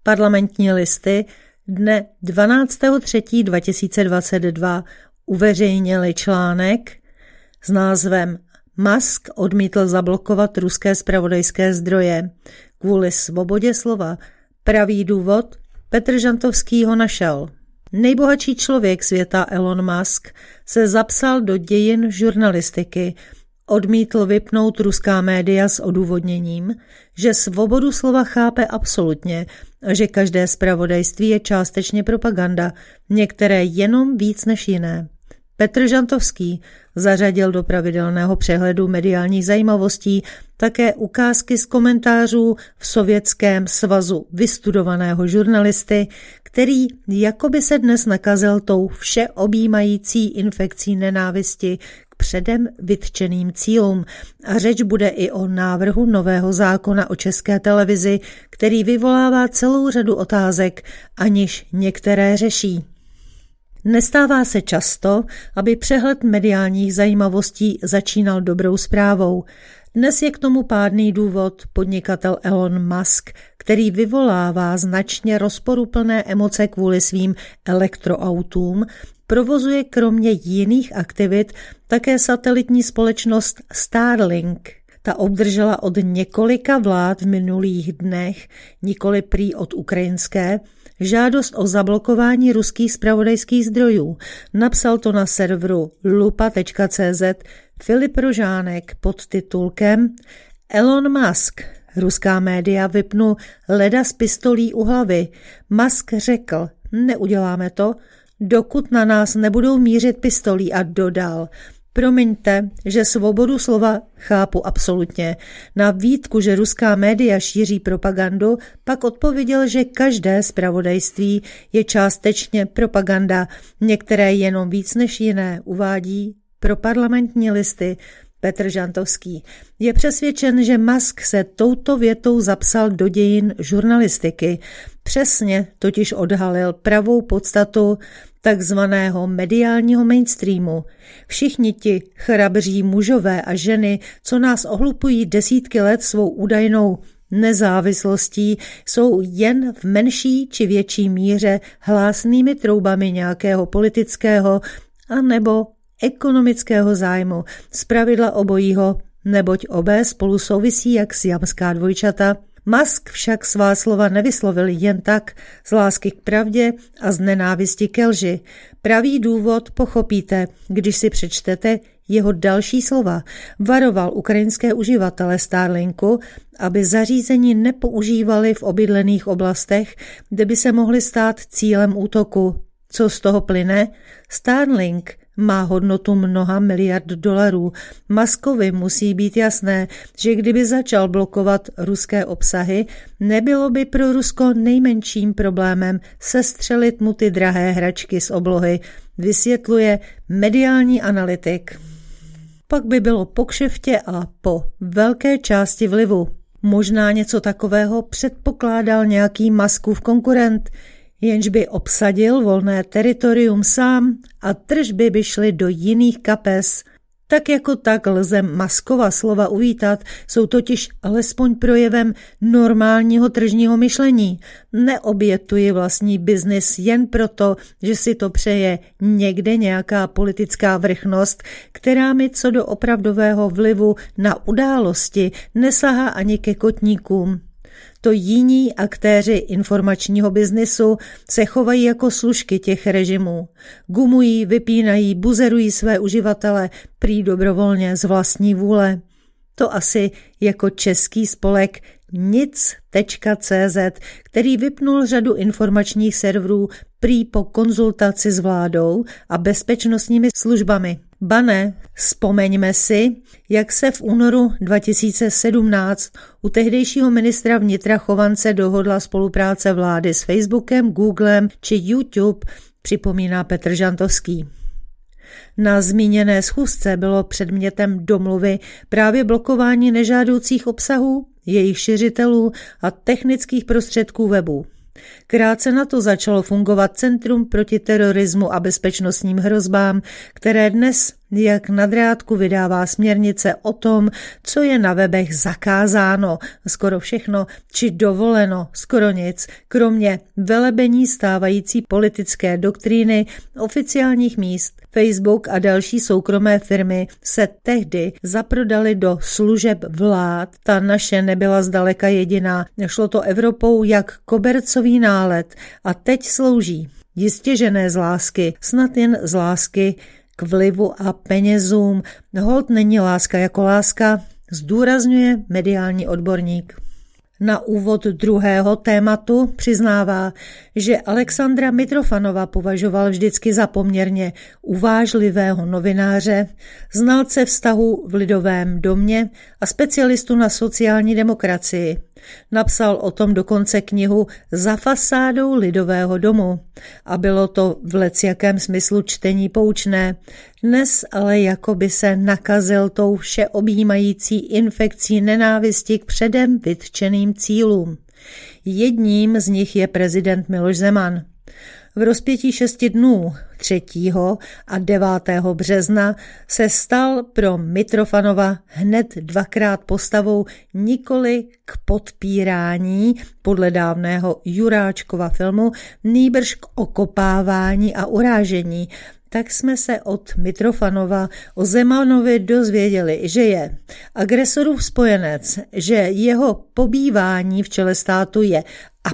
Parlamentní listy dne 12.3.2022 uveřejnili článek s názvem Musk odmítl zablokovat ruské zpravodajské zdroje kvůli svobodě slova. Pravý důvod Petr Žantovský ho našel. Nejbohatší člověk světa Elon Musk se zapsal do dějin žurnalistiky. Odmítl vypnout ruská média s odůvodněním, že svobodu slova chápe absolutně a že každé zpravodajství je částečně propaganda, některé jenom víc než jiné. Petr Žantovský zařadil do pravidelného přehledu mediálních zajímavostí také ukázky z komentářů v Sovětském svazu vystudovaného žurnalisty, který jakoby se dnes nakazil tou všeobjímající infekcí nenávisti k předem vytčeným cílům. A řeč bude i o návrhu nového zákona o České televizi, který vyvolává celou řadu otázek, aniž některé řeší. Nestává se často, aby přehled mediálních zajímavostí začínal dobrou zprávou. Dnes je k tomu pádný důvod podnikatel Elon Musk, který vyvolává značně rozporuplné emoce kvůli svým elektroautům, provozuje kromě jiných aktivit také satelitní společnost Starlink. Ta obdržela od několika vlád v minulých dnech, nikoli prý od ukrajinské, žádost o zablokování ruských zpravodajských zdrojů. Napsal to na serveru lupa.cz Filip Rožánek pod titulkem Elon Musk. Ruská média vypnu leda z pistolí u hlavy. Musk řekl, neuděláme to, dokud na nás nebudou mířit pistolí, a dodal, promiňte, že svobodu slova chápu absolutně. Na výtku, že ruská média šíří propagandu, pak odpověděl, že každé zpravodajství je částečně propaganda, některé jenom víc než jiné, uvádí pro Parlamentní listy Petr Žantovský. Je přesvědčen, že Musk se touto větou zapsal do dějin žurnalistiky. Přesně totiž odhalil pravou podstatu takzvaného mediálního mainstreamu. Všichni ti chrabří mužové a ženy, co nás ohlupují desítky let svou údajnou nezávislostí, jsou jen v menší či větší míře hlásnými troubami nějakého politického anebo ekonomického zájmu, zpravidla obojího, neboť obé spolu souvisí jak siamská dvojčata. Musk však svá slova nevyslovil jen tak z lásky k pravdě a z nenávisti ke lži. Pravý důvod pochopíte, když si přečtete jeho další slova. Varoval ukrajinské uživatele Starlinku, aby zařízení nepoužívali v obydlených oblastech, kde by se mohly stát cílem útoku. Co z toho plyne? Starlink má hodnotu mnoha miliard dolarů. Muskovi musí být jasné, že kdyby začal blokovat ruské obsahy, nebylo by pro Rusko nejmenším problémem sestřelit mu ty drahé hračky z oblohy, vysvětluje mediální analytik. Pak by bylo po kšeftě a po velké části vlivu. Možná něco takového předpokládal nějaký Muskův konkurent, jenž by obsadil volné teritorium sám a tržby by šly do jiných kapes. Tak jako tak lze Muskova slova uvítat, jsou totiž alespoň projevem normálního tržního myšlení. Neobětuji vlastní biznis jen proto, že si to přeje někde nějaká politická vrchnost, která mi co do opravdového vlivu na události nesahá ani ke kotníkům. To jiní aktéři informačního biznisu se chovají jako služky těch režimů. Gumují, vypínají, buzerují své uživatele prý dobrovolně z vlastní vůle. To asi jako český spolek nic.cz, který vypnul řadu informačních serverů prý po konzultaci s vládou a bezpečnostními službami. Ba ne, vzpomeňme si, jak se v únoru 2017 u tehdejšího ministra vnitra Chovance dohodla spolupráce vlády s Facebookem, Googlem či YouTube, připomíná Petr Žantovský. Na zmíněné schůzce bylo předmětem domluvy právě blokování nežádoucích obsahů, jejich šiřitelů a technických prostředků webu. Krátce na to začalo fungovat Centrum proti terorismu a bezpečnostním hrozbám, které dnes jak na drátku vydává směrnice o tom, co je na webech zakázáno, skoro všechno, či dovoleno, skoro nic, kromě velebení stávající politické doktríny oficiálních míst. Facebook a další soukromé firmy se tehdy zaprodaly do služeb vlád. Ta naše nebyla zdaleka jediná. Šlo to Evropou jak kobercový nálet a teď slouží. Jistě, že ne z lásky, snad jen z lásky k vlivu a penězům. Holt není láska jako láska, zdůrazňuje mediální odborník. Na úvod druhého tématu přiznává, že Alexandra Mitrofanova považoval vždycky za poměrně uvážlivého novináře, znalce vztahu v Lidovém domě a specialistu na sociální demokracii. Napsal o tom dokonce knihu Za fasádou Lidového domu a bylo to v lecjakém smyslu čtení poučné. Dnes ale jako by se nakazil tou všeobjímající infekcí nenávisti k předem vytčeným cílům. Jedním z nich je prezident Miloš Zeman. V rozpětí 6 dnů 3. a 9. března se stal pro Mitrofanova hned 2krát postavou nikoli k podpírání podle dávného Juráčkova filmu, nýbrž k okopávání a urážení. Tak jsme se od Mitrofanova o Zemanovi dozvěděli, že je agresorův spojenec, že jeho pobývání v čele státu je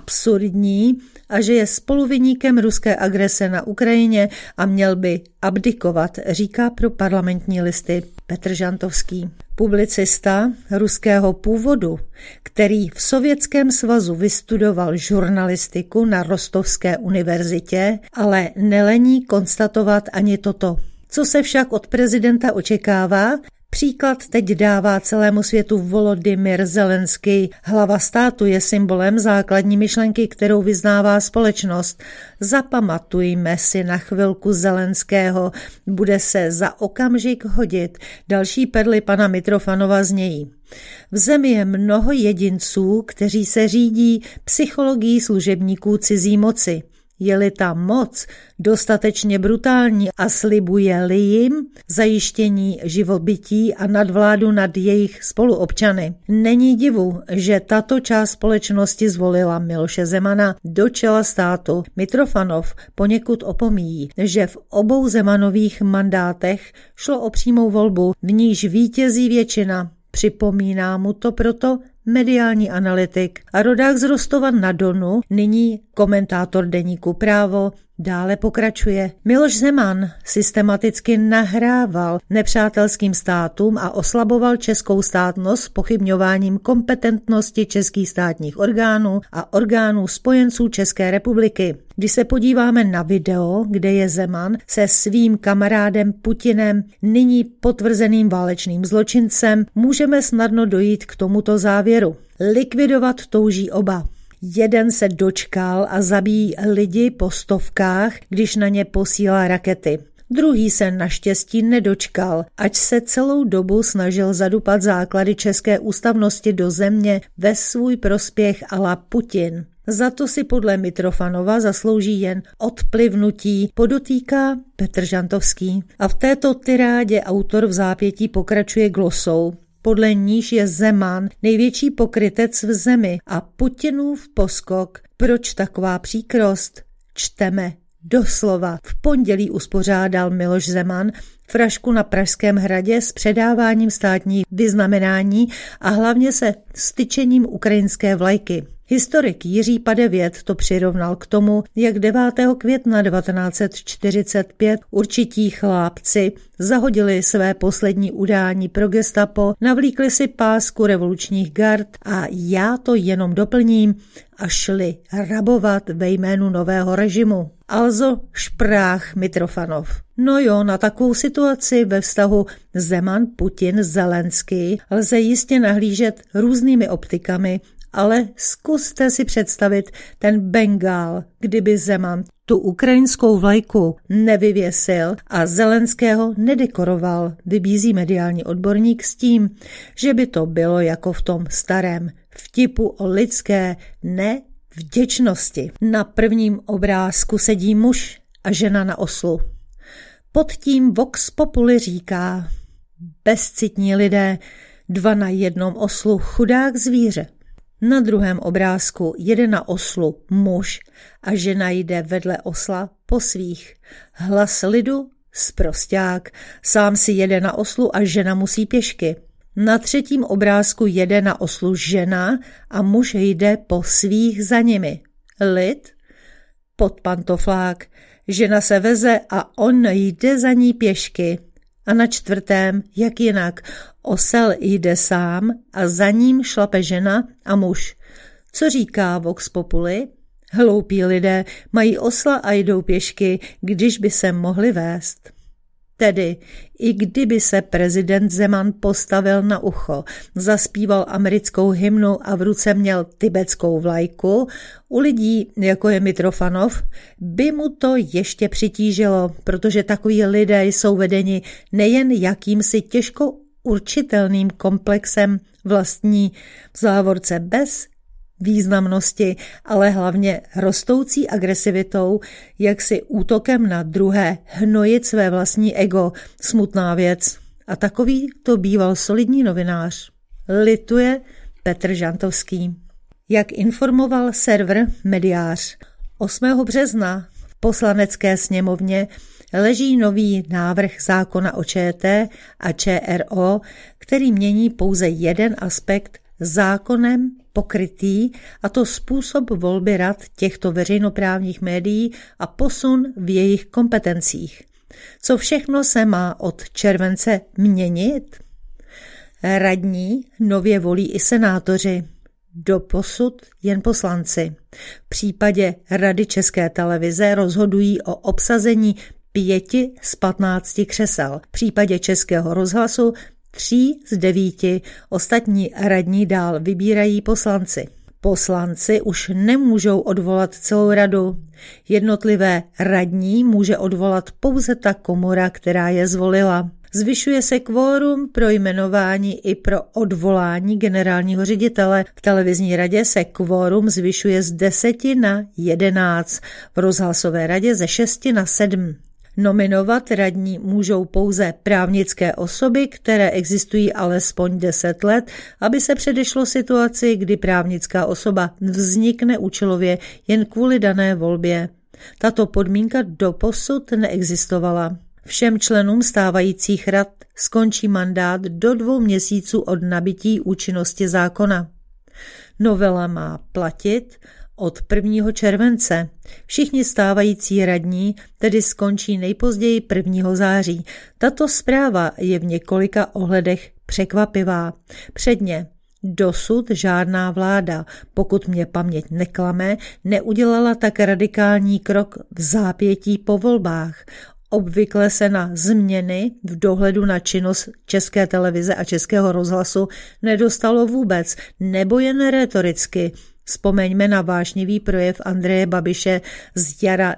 absurdní a že je spoluviníkem ruské agrese na Ukrajině a měl by abdikovat, říká pro Parlamentní listy Petr Žantovský. Publicista ruského původu, který v Sovětském svazu vystudoval žurnalistiku na Rostovské univerzitě, ale nelení konstatovat ani toto. Co se však od prezidenta očekává? Příklad teď dává celému světu Volodymyr Zelenský. Hlava státu je symbolem základní myšlenky, kterou vyznává společnost. Zapamatujme si na chvilku Zelenského, bude se za okamžik hodit. Další perly pana Mitrofanova znějí. V zemi je mnoho jedinců, kteří se řídí psychologií služebníků cizí moci. Je-li ta moc dostatečně brutální a slibuje-li jim zajištění živobytí a nadvládu nad jejich spoluobčany. Není divu, že tato část společnosti zvolila Miloše Zemana do čela státu. Mitrofanov poněkud opomíjí, že v obou Zemanových mandátech šlo o přímou volbu, v níž vítězí většina. Připomíná mu to proto mediální analytik a rodák z Rostova na Donu, nyní komentátor deníku Právo, dále pokračuje. Miloš Zeman systematicky nahrával nepřátelským státům a oslaboval českou státnost pochybňováním kompetentnosti českých státních orgánů a orgánů spojenců České republiky. Když se podíváme na video, kde je Zeman se svým kamarádem Putinem, nyní potvrzeným válečným zločincem, můžeme snadno dojít k tomuto závěru. Likvidovat touží oba. Jeden se dočkal a zabíjí lidi po stovkách, když na ně posílá rakety. Druhý se naštěstí nedočkal, ač se celou dobu snažil zadupat základy české ústavnosti do země ve svůj prospěch a la Putin. Za to si podle Mitrofanova zaslouží jen odplivnutí, podotýká Petr Žantovský. A v této tyrádě autor v zápětí pokračuje glosou, podle níž je Zeman největší pokrytec v zemi a Putinův poskok. Proč taková příkrost? Čteme doslova. V pondělí uspořádal Miloš Zeman frašku na Pražském hradě s předáváním státních vyznamenání a hlavně se styčením ukrajinské vlajky. Historik Jiří Padevět to přirovnal k tomu, jak 9. května 1945 určití chlápci zahodili své poslední udání pro gestapo, navlíkli si pásku revolučních gard a já to jenom doplním a šli rabovat ve jménu nového režimu. Also sprach Mitrofanov. No jo, na takovou situaci ve vztahu Zeman-Putin-Zelenský lze jistě nahlížet různými optikami, ale zkuste si představit ten Bengál, kdyby Zeman tu ukrajinskou vlajku nevyvěsil a Zelenského nedekoroval, vybízí mediální odborník s tím, že by to bylo jako v tom starém vtipu o lidské nevděčnosti. Na prvním obrázku sedí muž a žena na oslu. Pod tím Vox Populi říká: bezcitní lidé, 2 na jednom oslu, chudák zvíře. Na druhém obrázku jede na oslu muž a žena jde vedle osla po svých. Hlas lidu, sprosťák, sám si jede na oslu a žena musí pěšky. Na třetím obrázku jede na oslu žena a muž jde po svých za nimi. Lid, podpantoflák, žena se veze a on jde za ní pěšky. A na čtvrtém, jak jinak, osel jde sám a za ním šlape žena a muž. Co říká Vox Populi? Hloupí lidé mají osla a jdou pěšky, když by se mohli vést. Tedy, i kdyby se prezident Zeman postavil na ucho, zaspíval americkou hymnu a v ruce měl tibetskou vlajku, u lidí, jako je Mitrofanov, by mu to ještě přitížilo, protože takoví lidé jsou vedeni nejen jakýmsi těžko určitelným komplexem vlastní v závorce bez významnosti, ale hlavně rostoucí agresivitou, jaksi útokem na druhé, hnojit své vlastní ego, smutná věc. A takový to býval solidní novinář. Lituje Petr Žantovský. Jak informoval server Mediář, 8. března v Poslanecké sněmovně leží nový návrh zákona o ČT a ČRO, který mění pouze jeden aspekt zákonem pokrytý, a to způsob volby rad těchto veřejnoprávních médií a posun v jejich kompetencích. Co všechno se má od července měnit? Radní nově volí i senátoři, doposud jen poslanci. V případě Rady České televize rozhodují o obsazení 5 z 15 křesel. V případě Českého rozhlasu 3 z 9, ostatní radní dál vybírají poslanci. Poslanci už nemůžou odvolat celou radu. Jednotlivé radní může odvolat pouze ta komora, která je zvolila. Zvyšuje se kvórum pro jmenování i pro odvolání generálního ředitele. V televizní radě se kvórum zvyšuje z 10 na 11, v rozhlasové radě ze 6 na 7. Nominovat radní můžou pouze právnické osoby, které existují alespoň 10 let, aby se předešlo situaci, kdy právnická osoba vznikne účelově jen kvůli dané volbě. Tato podmínka doposud neexistovala. Všem členům stávajících rad skončí mandát do 2 měsíců od nabytí účinnosti zákona. Novela má platit od 1. července. Všichni stávající radní tedy skončí nejpozději 1. září. Tato zpráva je v několika ohledech překvapivá. Předně dosud žádná vláda, pokud mě paměť neklame, neudělala tak radikální krok v zápětí po volbách. Obvykle se na změny v dohledu na činnost České televize a Českého rozhlasu nedostalo vůbec, nebo jen rétoricky. Vzpomeňme na vášnivý projev Andreje Babiše z jara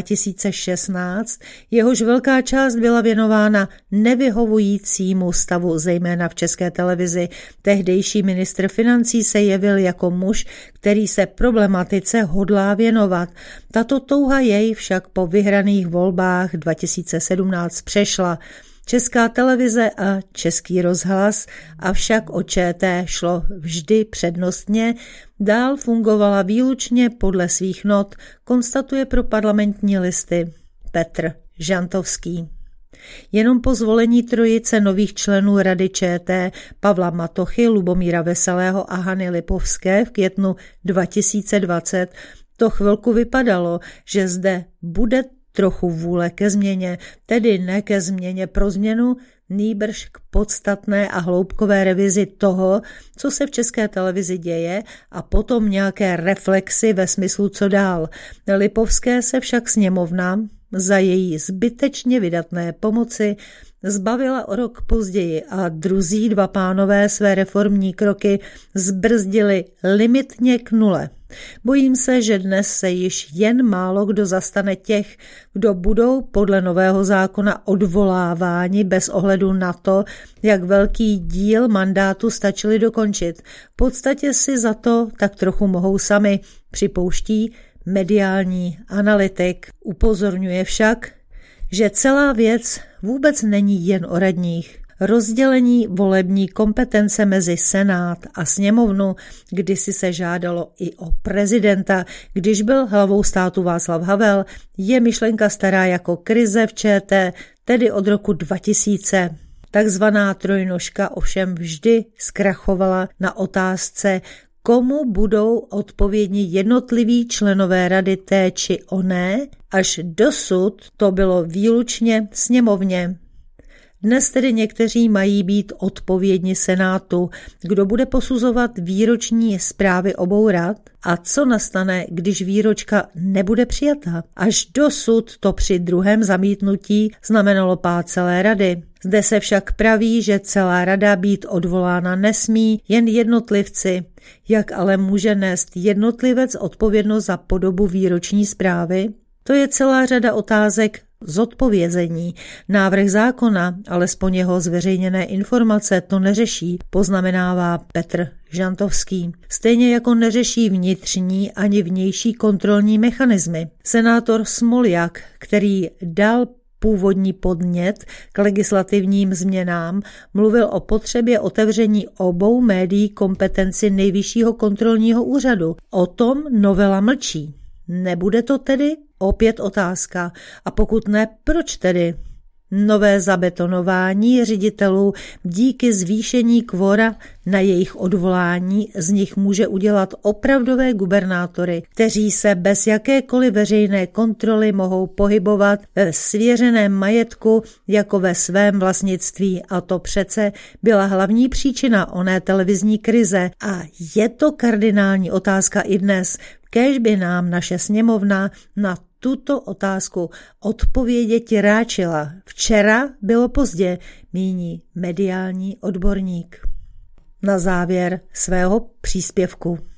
2016, jehož velká část byla věnována nevyhovujícímu stavu, zejména v České televizi. Tehdejší ministr financí se jevil jako muž, který se problematice hodlá věnovat. Tato touha jej však po vyhraných volbách 2017 přešla. Česká televize a Český rozhlas, avšak o ČT šlo vždy přednostně, dál fungovala výlučně podle svých not, konstatuje pro Parlamentní listy Petr Žantovský. Jenom po zvolení trojice nových členů Rady ČT Pavla Matochy, Lubomíra Veselého a Hany Lipovské v květnu 2020 to chvilku vypadalo, že zde bude trochu vůle ke změně, tedy ne ke změně pro změnu, nýbrž k podstatné a hloubkové revizi toho, co se v České televizi děje, a potom nějaké reflexy ve smyslu co dál. Lipovské se však sněmovna za její zbytečně vydatné pomoci zbavila o rok později a druzí 2 pánové své reformní kroky zbrzdili limitně k 0. Bojím se, že dnes se již jen málo kdo zastane těch, kdo budou podle nového zákona odvoláváni bez ohledu na to, jak velký díl mandátu stačili dokončit. V podstatě si za to tak trochu mohou sami, připouští mediální analytik. Upozorňuje však, že celá věc vůbec není jen o radních. Rozdělení volební kompetence mezi Senát a sněmovnu kdysi se žádalo i o prezidenta, když byl hlavou státu Václav Havel, je myšlenka stará jako krize v ČT, tedy od roku 2000. Takzvaná trojnožka ovšem vždy zkrachovala na otázce, komu budou odpovědní jednotliví členové rady té či oné, až dosud to bylo výlučně sněmovně. Dnes tedy někteří mají být odpovědni Senátu, kdo bude posuzovat výroční zprávy obou rad a co nastane, když výročka nebude přijata. Až dosud to při druhém zamítnutí znamenalo pád celé rady. Zde se však praví, že celá rada být odvolána nesmí, jen jednotlivci. Jak ale může nést jednotlivec odpovědnost za podobu výroční zprávy? To je celá řada otázek zodpovězení. Návrh zákona, alespoň jeho zveřejněné informace, to neřeší, poznamenává Petr Žantovský. Stejně jako neřeší vnitřní ani vnější kontrolní mechanismy. Senátor Smoljak, který dal původní podnět k legislativním změnám, mluvil o potřebě otevření obou médií kompetenci Nejvyššího kontrolního úřadu. O tom novela mlčí. Nebude to tedy? Opět otázka. A pokud ne, proč tedy? Nové zabetonování ředitelů díky zvýšení kvora na jejich odvolání z nich může udělat opravdové gubernátory, kteří se bez jakékoliv veřejné kontroly mohou pohybovat ve svěřeném majetku jako ve svém vlastnictví. A to přece byla hlavní příčina oné televizní krize. A je to kardinální otázka i dnes. Kéž by nám naše sněmovna na tuto otázku odpovědět ráčila. Včera bylo pozdě, míní mediální odborník. Na závěr svého příspěvku.